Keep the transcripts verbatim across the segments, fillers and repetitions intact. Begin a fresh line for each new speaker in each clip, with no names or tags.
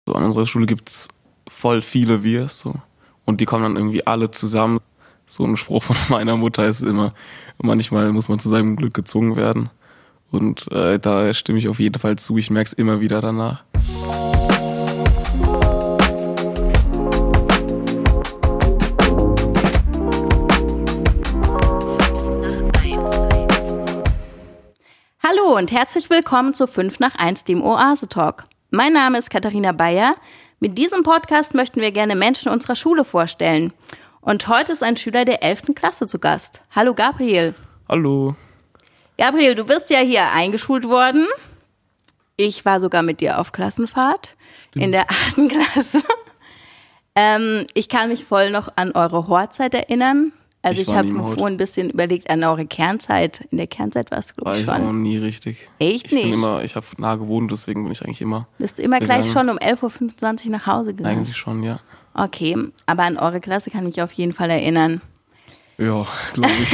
So an unserer Schule gibt's voll viele Wirs so und die kommen dann irgendwie alle zusammen. So ein Spruch von meiner Mutter ist immer, manchmal muss man zu seinem Glück gezwungen werden. Und äh, da stimme ich auf jeden Fall zu, ich merke es immer wieder danach.
Hallo und herzlich willkommen zu fünf nach eins, dem Oase-Talk. Mein Name ist Katharina Bayer. Mit diesem Podcast möchten wir gerne Menschen unserer Schule vorstellen. Und heute ist ein Schüler der elften Klasse zu Gast. Hallo Gabriel.
Hallo.
Gabriel, du bist ja hier eingeschult worden. Ich war sogar mit dir auf Klassenfahrt. Stimmt. In der achten Klasse. ähm, ich kann mich voll noch an eure Horzeit erinnern. Also ich, ich habe mir vorhin ein bisschen überlegt an eure Kernzeit. In der Kernzeit warst du, glaube ich, schon.
War ich auch nie richtig.
Echt
ich
nicht?
Bin immer, ich habe nah gewohnt, deswegen bin ich eigentlich immer
Bist du immer
gegangen.
Gleich schon um elf Uhr fünfundzwanzig nach Hause gegangen?
Eigentlich schon, ja.
Okay, aber an eure Klasse kann ich mich auf jeden Fall erinnern.
Ja, glaube ich.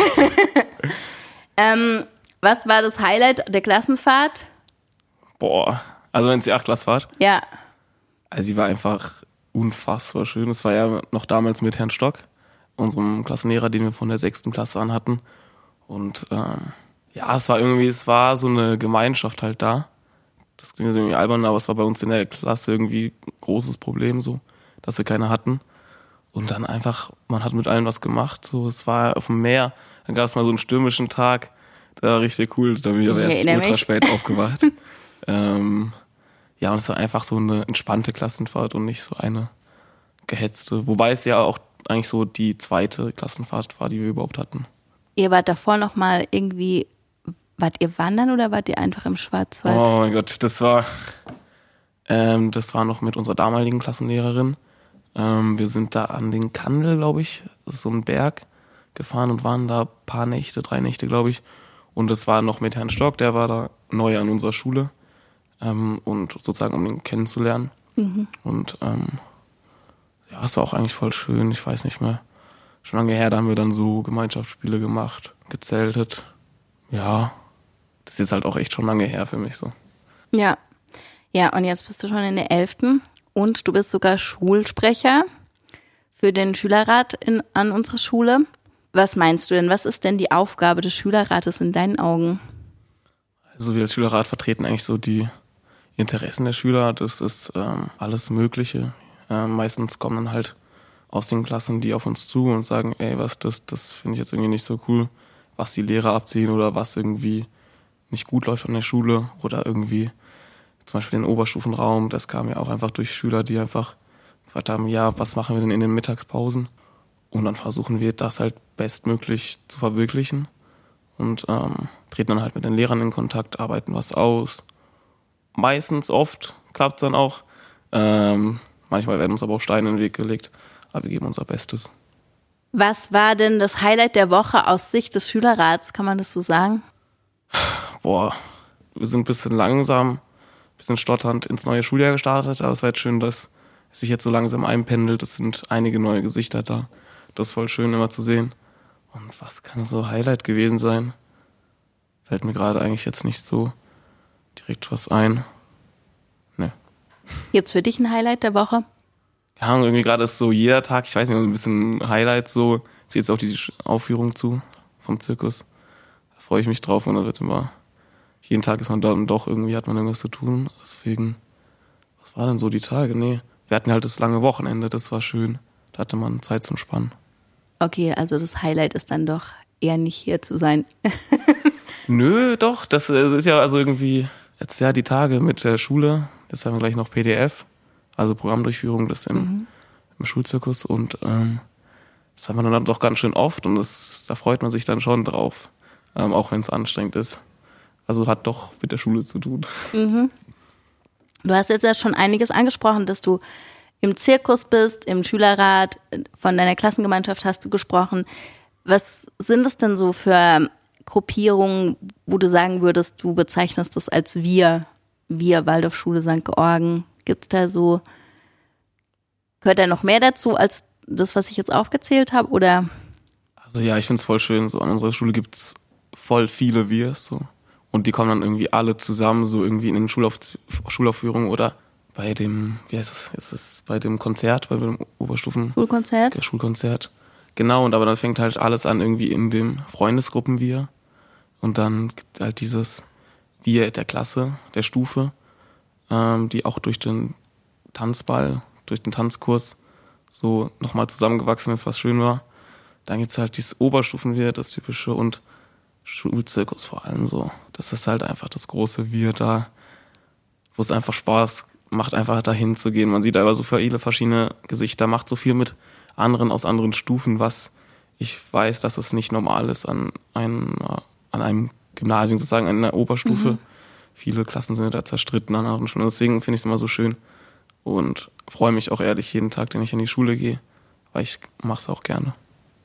ähm, was war das Highlight der Klassenfahrt?
Boah, also wenn es die Achtklassfahrt?
Ja.
Also sie war einfach unfassbar schön. Es war ja noch damals mit Herrn Stock, unserem Klassenlehrer, den wir von der sechsten Klasse an hatten. Und ähm, ja, es war irgendwie, es war so eine Gemeinschaft halt da. Das klingt irgendwie albern, aber es war bei uns in der Klasse irgendwie ein großes Problem so, dass wir keine hatten. Und dann einfach, man hat mit allen was gemacht. So, es war auf dem Meer, dann gab es mal so einen stürmischen Tag. Das war richtig cool, da bin ich aber erst ultra mich. spät aufgewacht. ähm, ja, und es war einfach so eine entspannte Klassenfahrt und nicht so eine gehetzte. Wobei es ja auch eigentlich so die zweite Klassenfahrt war, die wir überhaupt hatten.
Ihr wart davor noch mal irgendwie, wart ihr wandern oder wart ihr einfach im Schwarzwald?
Oh mein Gott, das war, ähm, das war noch mit unserer damaligen Klassenlehrerin. Ähm, wir sind da an den Kandel, glaube ich, das ist so ein Berg, gefahren und waren da ein paar Nächte, drei Nächte, glaube ich. Und das war noch mit Herrn Stock, der war da neu an unserer Schule. Ähm, und sozusagen, um ihn kennenzulernen. Mhm. Und ähm, ja, es war auch eigentlich voll schön, ich weiß nicht mehr. Schon lange her, da haben wir dann so Gemeinschaftsspiele gemacht, gezeltet. Ja, das ist jetzt halt auch echt schon lange her für mich so.
Ja, ja, und jetzt bist du schon in der elften und du bist sogar Schulsprecher für den Schülerrat in, an unserer Schule. Was meinst du denn, was ist denn die Aufgabe des Schülerrates in deinen Augen?
Also wir als Schülerrat vertreten eigentlich so die Interessen der Schüler, das ist ähm, alles Mögliche. Ähm, meistens kommen dann halt aus den Klassen die auf uns zu und sagen, ey, was das, das finde ich jetzt irgendwie nicht so cool, was die Lehrer abziehen oder was irgendwie nicht gut läuft an der Schule oder irgendwie zum Beispiel den Oberstufenraum, das kam ja auch einfach durch Schüler, die einfach gefragt haben, ja, was machen wir denn in den Mittagspausen? Und dann versuchen wir das halt bestmöglich zu verwirklichen und ähm, treten dann halt mit den Lehrern in Kontakt, arbeiten was aus. Meistens, oft klappt es dann auch. Ähm, manchmal werden uns aber auch Steine in den Weg gelegt, aber wir geben unser Bestes.
Was war denn das Highlight der Woche aus Sicht des Schülerrats, kann man das so sagen?
Boah, wir sind ein bisschen langsam, ein bisschen stotternd ins neue Schuljahr gestartet, aber es war jetzt schön, dass es sich jetzt so langsam einpendelt. Es sind einige neue Gesichter da. Das ist voll schön immer zu sehen. Und was kann so Highlight gewesen sein? Fällt mir gerade eigentlich jetzt nicht so direkt was ein. Ne.
Gibt's für dich ein Highlight der Woche?
Ja, irgendwie gerade ist so jeder Tag, ich weiß nicht, ein bisschen Highlight so. Ich sehe jetzt auch die Aufführung zu vom Zirkus. Da freue ich mich drauf und da wird immer, jeden Tag ist man da und doch irgendwie hat man irgendwas zu tun. Deswegen, was war denn so die Tage? Nee, wir hatten halt das lange Wochenende, das war schön. Da hatte man Zeit zum Spannen.
Okay, also das Highlight ist dann doch eher nicht hier zu sein.
Nö, doch, das ist ja also irgendwie jetzt ja die Tage mit der Schule. Jetzt haben wir gleich noch P D F, also Programmdurchführung, das im, mhm. im Schulzirkus und ähm, das haben wir dann doch ganz schön oft und das, da freut man sich dann schon drauf, ähm, auch wenn es anstrengend ist. Also hat doch mit der Schule zu tun.
Mhm. Du hast jetzt ja schon einiges angesprochen, dass du im Zirkus bist, im Schülerrat, von deiner Klassengemeinschaft hast du gesprochen. Was sind es denn so für Gruppierungen, wo du sagen würdest, du bezeichnest das als wir, wir Waldorfschule Sankt Georgen? Gibt es da so, gehört da noch mehr dazu als das, was ich jetzt aufgezählt habe, oder?
Also ja, ich find's voll schön, so an unserer Schule gibt's voll viele Wirs, so. Und die kommen dann irgendwie alle zusammen, so irgendwie in den Schulauf- Schulaufführungen oder bei dem, wie heißt es, jetzt ist bei dem Konzert, bei dem Oberstufen...
Schulkonzert?
Schulkonzert. Genau, und aber dann fängt halt alles an irgendwie in dem Freundesgruppen Wir. Und dann gibt halt dieses Wir der Klasse, der Stufe, ähm, die auch durch den Tanzball, durch den Tanzkurs so nochmal zusammengewachsen ist, was schön war. Dann gibt's halt dieses Oberstufen-Wir, das typische, und Schulzirkus vor allem so. Das ist halt einfach das große Wir da, wo es einfach Spaß macht, einfach dahin zu gehen. Man sieht aber so viele verschiedene Gesichter, macht so viel mit anderen aus anderen Stufen, was ich weiß, dass es nicht normal ist an einem, an einem Gymnasium sozusagen, an einer Oberstufe. Mhm. Viele Klassen sind da zerstritten an anderen Schulen. Deswegen finde ich es immer so schön und freue mich auch ehrlich jeden Tag, den ich in die Schule gehe, weil ich mache es auch gerne.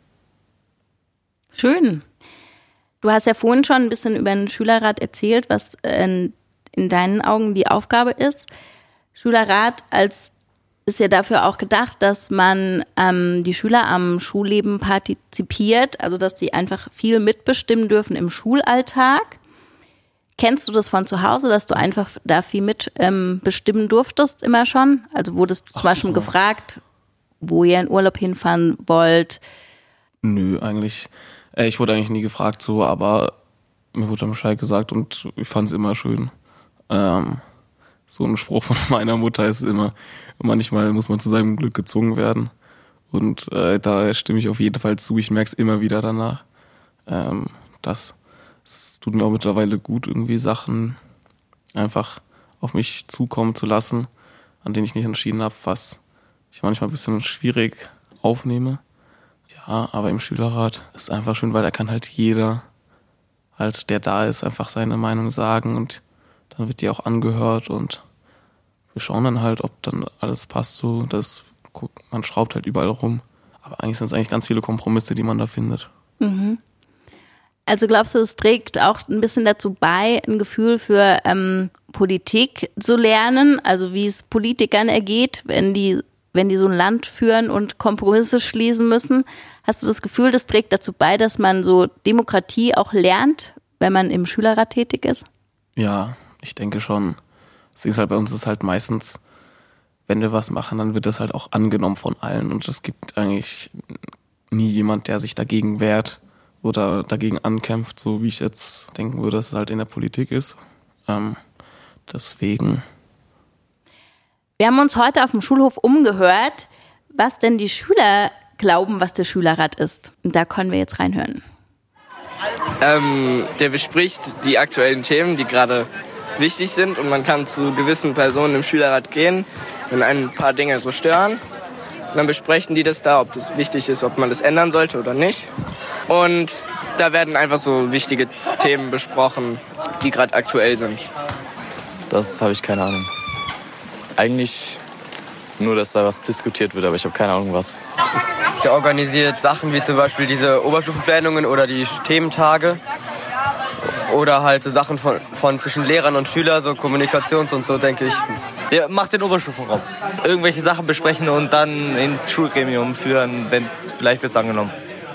Schön. Du hast ja vorhin schon ein bisschen über den Schülerrat erzählt, was in, in deinen Augen die Aufgabe ist. Schülerrat als ist ja dafür auch gedacht, dass man ähm, die Schüler am Schulleben partizipiert, also dass sie einfach viel mitbestimmen dürfen im Schulalltag. Kennst du das von zu Hause, dass du einfach da viel mit ähm, bestimmen durftest immer schon? Also wurdest du zum Ach, Beispiel ja. gefragt, wo ihr in Urlaub hinfahren wollt?
Nö, eigentlich, äh, ich wurde eigentlich nie gefragt so, aber mir wurde am Bescheid gesagt und ich fand es immer schön. Ähm, so ein Spruch von meiner Mutter ist immer, manchmal muss man zu seinem Glück gezwungen werden. Und äh, da stimme ich auf jeden Fall zu. Ich merke es immer wieder danach. Ähm, das, es tut mir auch mittlerweile gut, irgendwie Sachen einfach auf mich zukommen zu lassen, an denen ich nicht entschieden habe, was ich manchmal ein bisschen schwierig aufnehme. Ja, aber im Schülerrat ist einfach schön, weil da kann halt jeder, halt der da ist, einfach seine Meinung sagen und dann wird die auch angehört und wir schauen dann halt, ob dann alles passt so. Das, man schraubt halt überall rum. Aber eigentlich sind es eigentlich ganz viele Kompromisse, die man da findet.
Mhm. Also glaubst du, es trägt auch ein bisschen dazu bei, ein Gefühl für ähm, Politik zu lernen? Also wie es Politikern ergeht, wenn die, wenn die so ein Land führen und Kompromisse schließen müssen. Hast du das Gefühl, das trägt dazu bei, dass man so Demokratie auch lernt, wenn man im Schülerrat tätig ist?
Ja, ich denke schon. Es ist halt bei uns ist halt meistens, wenn wir was machen, dann wird das halt auch angenommen von allen und es gibt eigentlich nie jemand, der sich dagegen wehrt oder dagegen ankämpft, so wie ich jetzt denken würde, dass es halt in der Politik ist. Ähm, deswegen.
Wir haben uns heute auf dem Schulhof umgehört, was denn die Schüler glauben, was der Schülerrat ist. Und da können wir jetzt reinhören.
Ähm, der bespricht die aktuellen Themen, die gerade wichtig sind und man kann zu gewissen Personen im Schülerrat gehen, wenn ein paar Dinge so stören. Und dann besprechen die das da, ob das wichtig ist, ob man das ändern sollte oder nicht. Und da werden einfach so wichtige Themen besprochen, die gerade aktuell sind.
Das habe ich keine Ahnung. Eigentlich nur, dass da was diskutiert wird, aber ich habe keine Ahnung was.
Der organisiert Sachen wie zum Beispiel diese Oberstufenplanungen oder die Thementage. Oder halt so Sachen von, von zwischen Lehrern und Schülern, so Kommunikations- und so, denke ich.
Der macht den Oberstufenraum. Irgendwelche Sachen besprechen und dann ins Schulgremium führen, wenn es vielleicht wird's angenommen.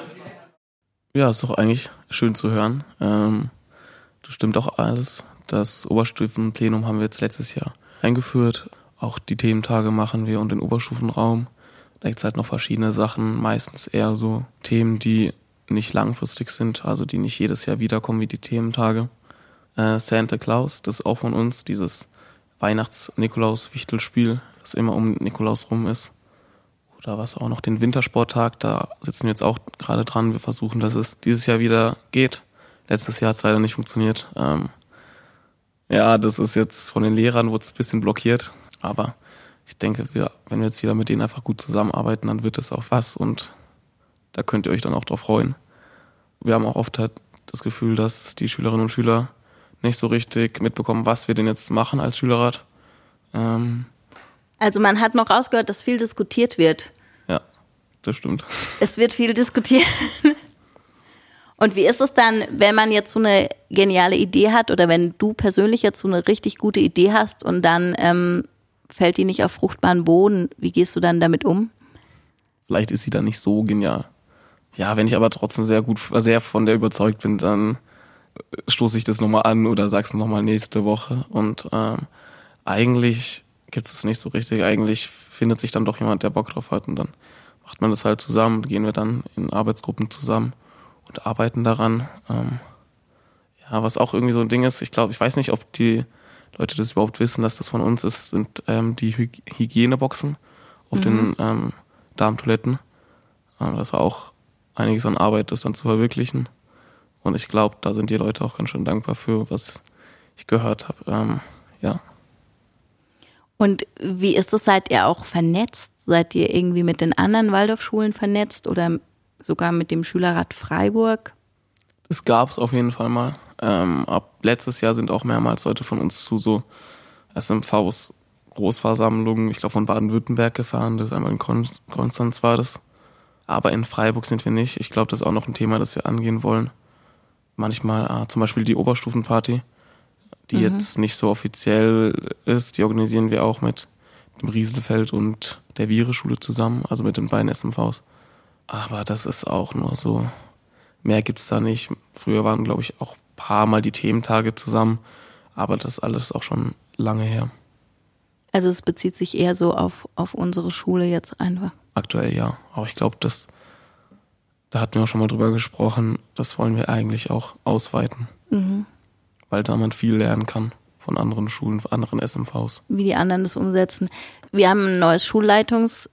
Ja, ist doch eigentlich schön zu hören. Ähm, das stimmt auch alles. Das Oberstufenplenum haben wir jetzt letztes Jahr eingeführt. Auch die Thementage machen wir und den Oberstufenraum. Da gibt's halt noch verschiedene Sachen, meistens eher so Themen, die nicht langfristig sind, also die nicht jedes Jahr wiederkommen wie die Thementage. Äh, Santa Claus, das ist auch von uns, dieses Weihnachts-Nikolaus-Wichtelspiel, das immer um Nikolaus rum ist. Oder was auch noch, den Wintersporttag, da sitzen wir jetzt auch gerade dran. Wir versuchen, dass es dieses Jahr wieder geht. Letztes Jahr hat es leider nicht funktioniert. Ähm, ja, das ist jetzt von den Lehrern, wurde es ein bisschen blockiert. Aber ich denke, wir, wenn wir jetzt wieder mit denen einfach gut zusammenarbeiten, dann wird es auch was und da könnt ihr euch dann auch drauf freuen. Wir haben auch oft halt das Gefühl, dass die Schülerinnen und Schüler nicht so richtig mitbekommen, was wir denn jetzt machen als Schülerrat. Ähm
also man hat noch rausgehört, dass viel diskutiert wird.
Ja, das stimmt.
Es wird viel diskutiert. Und wie ist es dann, wenn man jetzt so eine geniale Idee hat oder wenn du persönlich jetzt so eine richtig gute Idee hast und dann ähm, fällt die nicht auf fruchtbaren Boden? Wie gehst du dann damit um?
Vielleicht ist sie dann nicht so genial. Ja, wenn ich aber trotzdem sehr gut, sehr von der überzeugt bin, dann stoße ich das nochmal an oder sag's nochmal nächste Woche. Und ähm, eigentlich gibt es nicht so richtig. Eigentlich findet sich dann doch jemand, der Bock drauf hat und dann macht man das halt zusammen, gehen wir dann in Arbeitsgruppen zusammen und arbeiten daran. Ähm, ja, was auch irgendwie so ein Ding ist, ich glaube, ich weiß nicht, ob die Leute das überhaupt wissen, dass das von uns ist, sind ähm, die Hy- Hygieneboxen auf mhm. den ähm, Darmtoiletten. Ähm, das war auch einiges an Arbeit, das dann zu verwirklichen. Und ich glaube, da sind die Leute auch ganz schön dankbar für, was ich gehört habe. Ähm, ja.
Und wie ist es, seid ihr auch vernetzt? Seid ihr irgendwie mit den anderen Waldorfschulen vernetzt oder sogar mit dem Schülerrat Freiburg?
Das gab es auf jeden Fall mal. Ähm, ab letztes Jahr sind auch mehrmals Leute von uns zu so S M Vs, Großversammlungen, ich glaube von Baden-Württemberg gefahren. Das einmal in Kon- Konstanz war das. Aber in Freiburg sind wir nicht. Ich glaube, das ist auch noch ein Thema, das wir angehen wollen. Manchmal ah, zum Beispiel die Oberstufenparty, die mhm. jetzt nicht so offiziell ist, die organisieren wir auch mit dem Rieselfeld und der Viere-Schule zusammen, also mit den beiden S M Vs. Aber das ist auch nur so, mehr gibt's da nicht. Früher waren, glaube ich, auch ein paar Mal die Thementage zusammen, aber das ist alles auch schon lange her.
Also es bezieht sich eher so auf, auf unsere Schule jetzt einfach?
Aktuell ja, aber ich glaube, das, da hatten wir auch schon mal drüber gesprochen, das wollen wir eigentlich auch ausweiten, mhm. weil da man viel lernen kann von anderen Schulen, von anderen S M Vs.
Wie die anderen das umsetzen. Wir haben ein neues Schulleitungsteam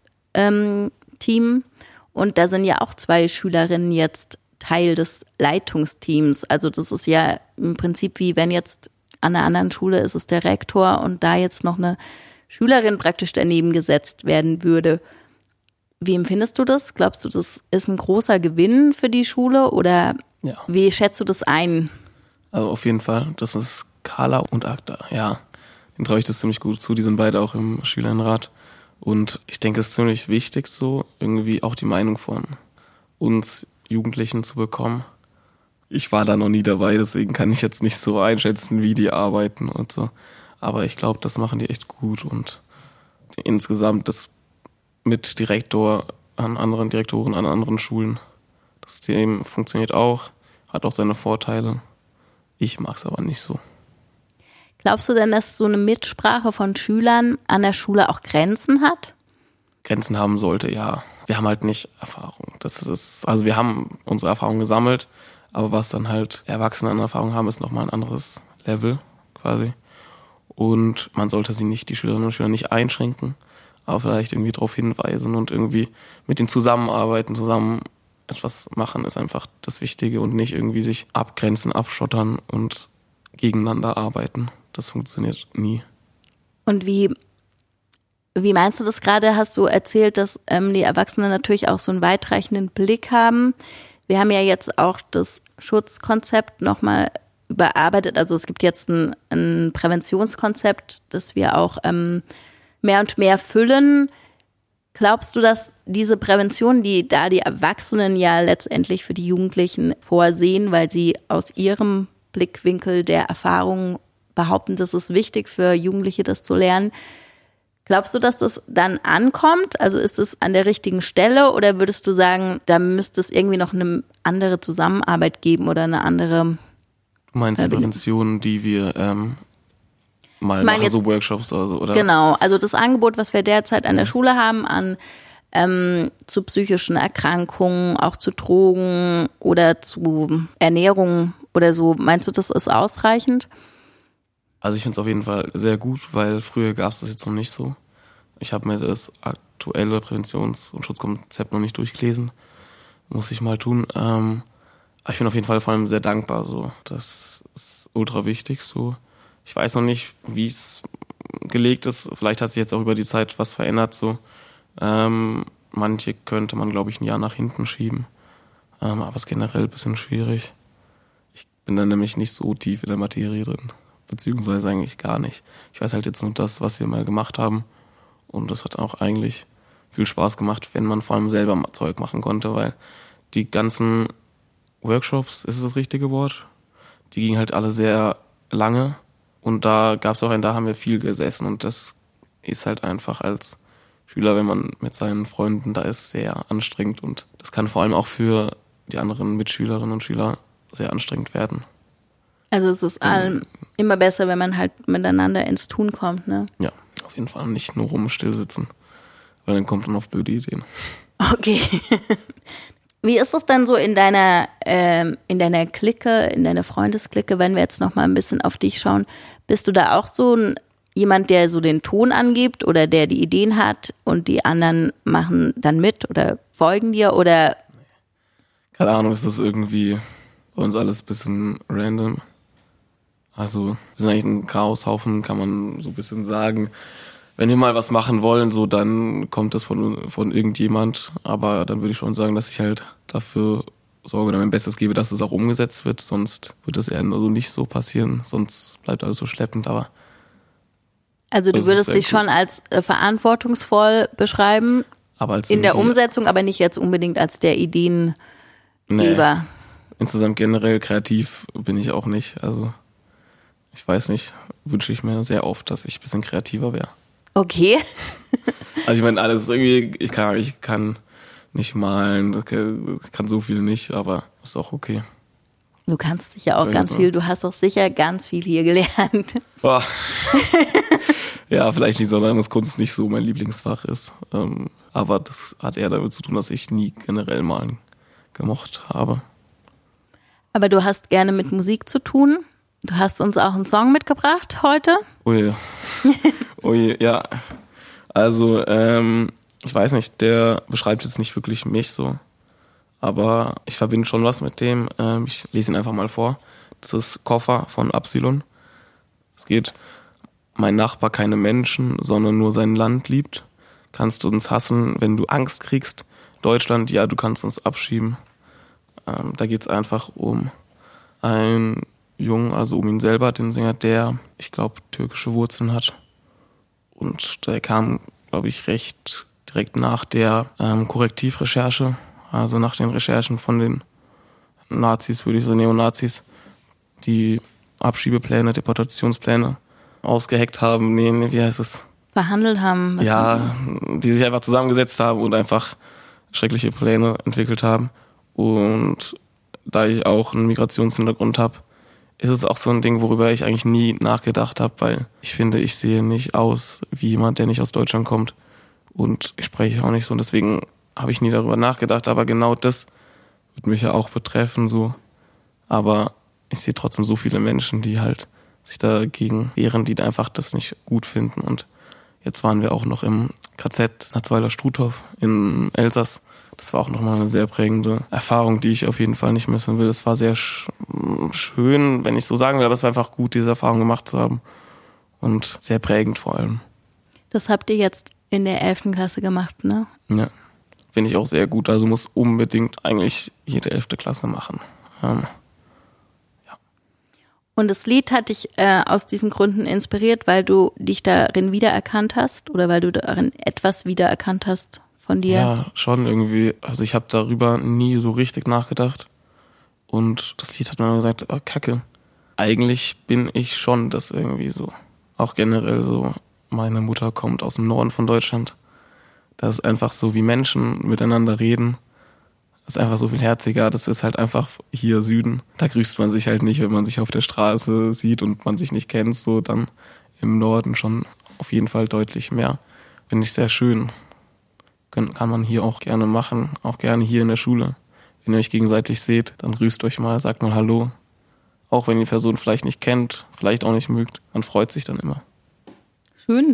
ähm, und da sind ja auch zwei Schülerinnen jetzt Teil des Leitungsteams. Also das ist ja im Prinzip wie wenn jetzt an einer anderen Schule ist es der Rektor und da jetzt noch eine Schülerin praktisch daneben gesetzt werden würde. Wie empfindest du das? Glaubst du, das ist ein großer Gewinn für die Schule oder ja. Wie schätzt du das ein?
Also auf jeden Fall, das ist Carla und Agda, ja. Den traue ich das ziemlich gut zu, die sind beide auch im Schülerinnenrat. Und ich denke, es ist ziemlich wichtig, so irgendwie auch die Meinung von uns Jugendlichen zu bekommen. Ich war da noch nie dabei, deswegen kann ich jetzt nicht so einschätzen, wie die arbeiten und so. Aber ich glaube, das machen die echt gut und insgesamt das mit Direktor an anderen Direktoren an anderen Schulen, das System funktioniert auch, hat auch seine Vorteile. Ich mag es aber nicht so.
Glaubst du denn, dass so eine Mitsprache von Schülern an der Schule auch Grenzen hat?
Grenzen haben sollte, ja. Wir haben halt nicht Erfahrung. Das ist, also wir haben unsere Erfahrung gesammelt, aber was dann halt Erwachsene an Erfahrung haben, ist nochmal ein anderes Level quasi. Und man sollte sie nicht, die Schülerinnen und Schüler nicht einschränken, aber vielleicht irgendwie darauf hinweisen und irgendwie mit denen zusammenarbeiten, zusammen etwas machen, ist einfach das Wichtige und nicht irgendwie sich abgrenzen, abschottern und gegeneinander arbeiten. Das funktioniert nie.
Und wie, wie meinst du das gerade? Hast du erzählt, dass ähm, die Erwachsenen natürlich auch so einen weitreichenden Blick haben. Wir haben ja jetzt auch das Schutzkonzept nochmal überarbeitet. Also es gibt jetzt ein, ein Präventionskonzept, das wir auch ähm, mehr und mehr füllen. Glaubst du, dass diese Prävention, die da die Erwachsenen ja letztendlich für die Jugendlichen vorsehen, weil sie aus ihrem Blickwinkel der Erfahrung behaupten, das ist wichtig für Jugendliche, das zu lernen. Glaubst du, dass das dann ankommt? Also ist es an der richtigen Stelle oder würdest du sagen, da müsste es irgendwie noch eine andere Zusammenarbeit geben oder eine andere...
Du meinst die Prävention, die wir ähm, mal machen, jetzt, so Workshops oder so, oder?
Genau, also das Angebot, was wir derzeit an der Schule haben, an ähm, zu psychischen Erkrankungen, auch zu Drogen oder zu Ernährung oder so, meinst du, das ist ausreichend?
Also ich finde es auf jeden Fall sehr gut, weil früher gab es das jetzt noch nicht so. Ich habe mir das aktuelle Präventions- und Schutzkonzept noch nicht durchgelesen. Muss ich mal tun. Ähm, aber ich bin auf jeden Fall vor allem sehr dankbar. So. Das ist ultra wichtig. So. Ich weiß noch nicht, wie es gelegt ist. Vielleicht hat sich jetzt auch über die Zeit was verändert. So. Ähm, manche könnte man, glaube ich, ein Jahr nach hinten schieben. Ähm, aber es ist generell ein bisschen schwierig. Ich bin da nämlich nicht so tief in der Materie drin. Beziehungsweise eigentlich gar nicht. Ich weiß halt jetzt nur das, was wir mal gemacht haben. Und das hat auch eigentlich viel Spaß gemacht, wenn man vor allem selber mal Zeug machen konnte, weil die ganzen Workshops, ist es das richtige Wort? Die gingen halt alle sehr lange. Und da gab es auch einen, da haben wir viel gesessen. Und das ist halt einfach als Schüler, wenn man mit seinen Freunden da ist, sehr anstrengend. Und das kann vor allem auch für die anderen Mitschülerinnen und Schüler sehr anstrengend werden.
Also es ist allem immer besser, wenn man halt miteinander ins Tun kommt, ne?
Ja, auf jeden Fall nicht nur rum still sitzen, weil dann kommt man auf blöde Ideen.
Okay. Wie ist das denn so in deiner, ähm, in deiner Clique, in deiner Freundesklicke, wenn wir jetzt noch mal ein bisschen auf dich schauen? Bist du da auch so ein, jemand, der so den Ton angibt oder der die Ideen hat und die anderen machen dann mit oder folgen dir oder?
Keine Ahnung, ist das irgendwie bei uns alles ein bisschen random. Also wir sind eigentlich ein Chaoshaufen, kann man so ein bisschen sagen. Wenn wir mal was machen wollen, so dann kommt das von von irgendjemand. Aber dann würde ich schon sagen, dass ich halt dafür sorge oder mein Bestes gebe, dass es auch umgesetzt wird. Sonst wird das eher so nicht so passieren. Sonst bleibt alles so schleppend. Aber
also du würdest dich schon als äh, verantwortungsvoll beschreiben
aber als
in der Umsetzung, aber nicht jetzt unbedingt als der Ideengeber.
Nee. Insgesamt generell kreativ bin ich auch nicht. Also ich weiß nicht, wünsche ich mir sehr oft, dass ich ein bisschen kreativer wäre.
Okay.
Also ich meine, alles ist irgendwie, ich kann, ich kann nicht malen, ich kann so viel nicht, aber ist auch okay.
Du kannst sicher auch ganz viel, du hast doch sicher ganz viel hier gelernt.
Boah. Ja, vielleicht nicht, sondern dass Kunst nicht so mein Lieblingsfach ist. Aber das hat eher damit zu tun, dass ich nie generell malen gemocht habe.
Aber du hast gerne mit Musik zu tun. Du hast uns auch einen Song mitgebracht heute.
Ui, ui, ja. Also, ähm, ich weiß nicht, der beschreibt jetzt nicht wirklich mich so, aber ich verbinde schon was mit dem. Ähm, ich lese ihn einfach mal vor. Das ist Koffer von Absilon. Es geht: Mein Nachbar keine Menschen, sondern nur sein Land liebt. Kannst du uns hassen, wenn du Angst kriegst? Deutschland, ja, du kannst uns abschieben. Ähm, da geht's einfach um einen Jungen, also um ihn selber, den Sänger, der, ich glaube, türkische Wurzeln hat. Und der kam, glaube ich, recht direkt nach der ähm, Korrektivrecherche, also nach den Recherchen von den Nazis, würde ich sagen, Neonazis, die Abschiebepläne, Deportationspläne ausgeheckt haben, nee, nee, wie heißt es?
Verhandelt haben. Was
ja, die sich einfach zusammengesetzt haben und einfach schreckliche Pläne entwickelt haben. Und da ich auch einen Migrationshintergrund habe, ist es auch so ein Ding, worüber ich eigentlich nie nachgedacht habe, weil ich finde, ich sehe nicht aus wie jemand, der nicht aus Deutschland kommt, und ich spreche auch nicht so, und deswegen habe ich nie darüber nachgedacht, aber genau das wird mich ja auch betreffen, so. Aber ich sehe trotzdem so viele Menschen, die halt sich dagegen wehren, die einfach das nicht gut finden, und jetzt waren wir auch noch im K Z Natzweiler-Struthof in Elsass. Das war auch nochmal eine sehr prägende Erfahrung, die ich auf jeden Fall nicht missen will. Es war sehr sch- schön, wenn ich so sagen will, aber es war einfach gut, diese Erfahrung gemacht zu haben. Und sehr prägend vor allem.
Das habt ihr jetzt in der elften Klasse gemacht, ne?
Ja, finde ich auch sehr gut. Also muss unbedingt eigentlich jede elfte Klasse machen. Ähm, ja.
Und das Lied hat dich äh, aus diesen Gründen inspiriert, weil du dich darin wiedererkannt hast oder weil du darin etwas wiedererkannt hast von dir?
Ja, schon irgendwie. Also ich habe darüber nie so richtig nachgedacht. Und das Lied hat mir immer gesagt, oh, Kacke. Eigentlich bin ich schon das irgendwie so. Auch generell so, meine Mutter kommt aus dem Norden von Deutschland. Das ist einfach so, wie Menschen miteinander reden. Das ist einfach so viel herziger. Das ist halt einfach hier Süden. Da grüßt man sich halt nicht, wenn man sich auf der Straße sieht und man sich nicht kennt. So dann im Norden schon auf jeden Fall deutlich mehr. Finde ich sehr schön. Kann man hier auch gerne machen, auch gerne hier in der Schule. Wenn ihr euch gegenseitig seht, dann grüßt euch mal, sagt mal Hallo. Auch wenn ihr die Person vielleicht nicht kennt, vielleicht auch nicht mögt, man freut sich dann immer.
Schön.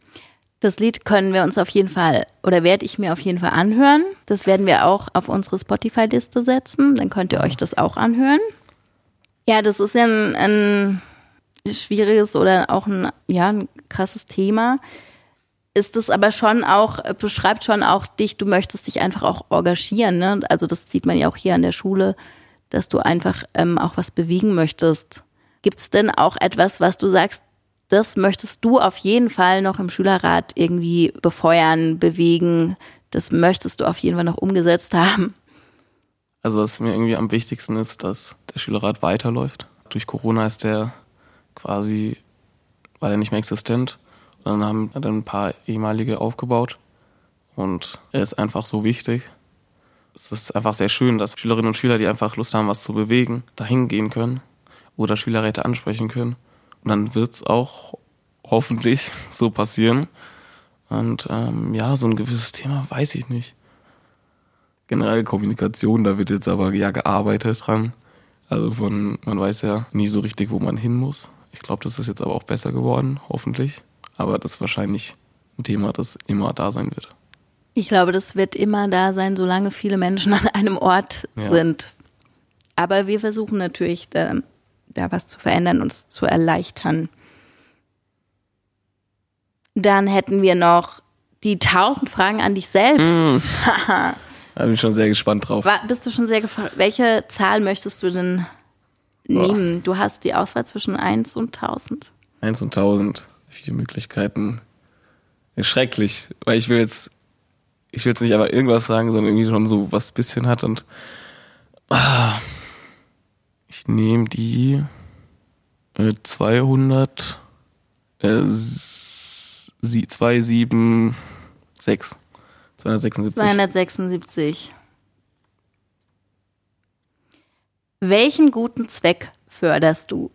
Das Lied können wir uns auf jeden Fall, oder werde ich mir auf jeden Fall anhören. Das werden wir auch auf unsere Spotify-Liste setzen, dann könnt ihr euch das auch anhören. Ja, das ist ja ein, ein schwieriges oder auch ein, ja, ein krasses Thema. Ist es aber schon auch, beschreibt schon auch dich, du möchtest dich einfach auch engagieren, ne? Also das sieht man ja auch hier an der Schule, dass du einfach ähm, auch was bewegen möchtest. Gibt es denn auch etwas, was du sagst, das möchtest du auf jeden Fall noch im Schülerrat irgendwie befeuern, bewegen, das möchtest du auf jeden Fall noch umgesetzt haben?
Also was mir irgendwie am wichtigsten ist, dass der Schülerrat weiterläuft. Durch Corona ist der quasi, war der nicht mehr existent. Dann haben wir dann ein paar ehemalige aufgebaut und er ist einfach so wichtig. Es ist einfach sehr schön, dass Schülerinnen und Schüler, die einfach Lust haben, was zu bewegen, dahin gehen können oder Schülerräte ansprechen können. Und dann wird's auch hoffentlich so passieren. Und ähm, ja, so ein gewisses Thema weiß ich nicht. Generell Kommunikation, da wird jetzt aber ja gearbeitet dran. Also von, man weiß ja nie so richtig, wo man hin muss. Ich glaube, das ist jetzt aber auch besser geworden, hoffentlich. Aber das ist wahrscheinlich ein Thema, das immer da sein wird.
Ich glaube, das wird immer da sein, solange viele Menschen an einem Ort
Ja.
sind. Aber wir versuchen natürlich, da, da was zu verändern und es zu erleichtern. Dann hätten wir noch die tausend Fragen an dich selbst.
Da bin ich schon sehr gespannt drauf.
War, bist du schon sehr gefragt, welche Zahl möchtest du denn nehmen? Du hast die Auswahl zwischen eins und tausend.
eins und tausend. Viele Möglichkeiten. Ja, schrecklich. Weil ich will jetzt, ich will jetzt nicht einfach irgendwas sagen, sondern irgendwie schon so was bisschen hat und ah, ich nehme die äh, zweihundert äh, sie, zwei sieben sechs zweihundertsechsundsiebzig.
zweihundertsechsundsiebzig. Welchen guten Zweck förderst du?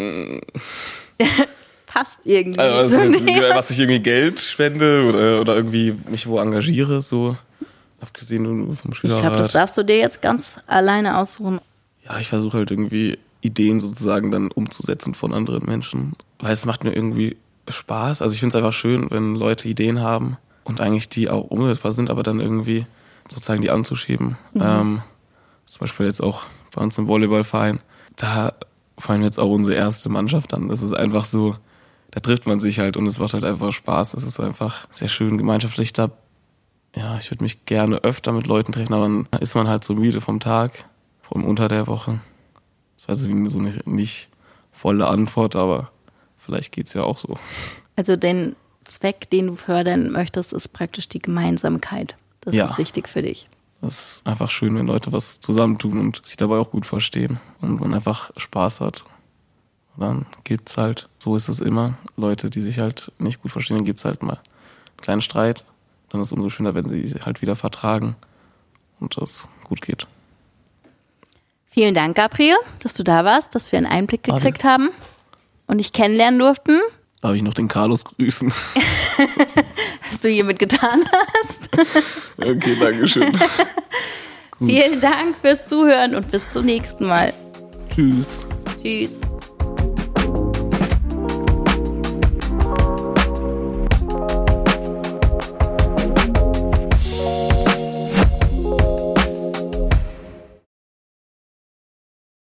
Passt irgendwie.
Also,
zum
was,
Thema.
was ich irgendwie Geld spende oder, oder irgendwie mich wo engagiere, so abgesehen vom
Ich
Schülerrat.
glaube, das darfst du dir jetzt ganz alleine aussuchen.
Ja, ich versuche halt irgendwie Ideen sozusagen dann umzusetzen von anderen Menschen, weil es macht mir irgendwie Spaß. Also ich finde es einfach schön, wenn Leute Ideen haben und eigentlich die auch umsetzbar sind, aber dann irgendwie sozusagen die anzuschieben. Mhm. Ähm, zum Beispiel jetzt auch bei uns im Volleyballverein, da fallen jetzt auch unsere erste Mannschaft an. Das ist einfach so, da trifft man sich halt und es macht halt einfach Spaß. Das ist einfach sehr schön gemeinschaftlich da. Ja, ich würde mich gerne öfter mit Leuten treffen, aber dann ist man halt so müde vom Tag, vor allem unter der Woche. Das ist also so eine nicht volle Antwort, aber vielleicht geht's ja auch so.
Also den Zweck, den du fördern möchtest, ist praktisch die Gemeinsamkeit. Das
Ja.
ist wichtig für dich.
Das ist einfach schön, wenn Leute was zusammentun und sich dabei auch gut verstehen und man einfach Spaß hat. Und dann gibt's halt, so ist es immer, Leute, die sich halt nicht gut verstehen, dann gibt's halt mal einen kleinen Streit. Dann ist es umso schöner, wenn sie sich halt wieder vertragen und das gut geht.
Vielen Dank, Gabriel, dass du da warst, dass wir einen Einblick
Warte.
gekriegt haben und dich kennenlernen durften.
Darf ich noch den Carlos grüßen?
Was du hiermit getan hast.
Okay, danke schön.
Vielen Dank fürs Zuhören und bis zum nächsten Mal.
Tschüss.
Tschüss.